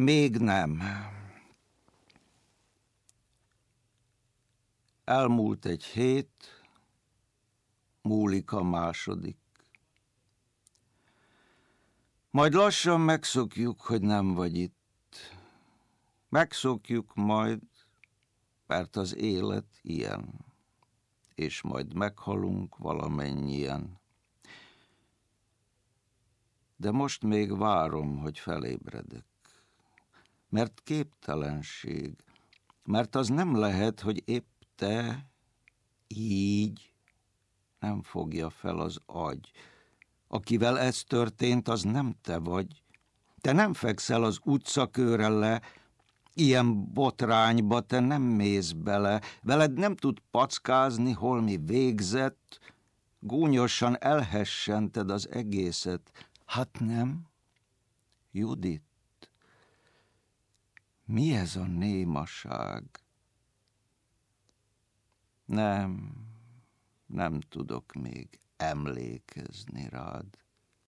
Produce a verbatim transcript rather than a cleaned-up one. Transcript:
Még nem. Elmúlt egy hét, múlik a második. Majd lassan megszokjuk, hogy nem vagy itt. Megszokjuk majd, mert az élet ilyen. És majd meghalunk valamennyien. De most még várom, hogy felébredek. Mert képtelenség, mert az nem lehet, hogy épp te így nem fogja fel az agy. Akivel ez történt, az nem te vagy. Te nem fekszel az utcakőre le, ilyen botrányba te nem mész bele, veled nem tud packázni, holmi végzett, gúnyosan elhessented az egészet. Hát nem, Judit? Mi ez a némaság? Nem, nem tudok még emlékezni rád.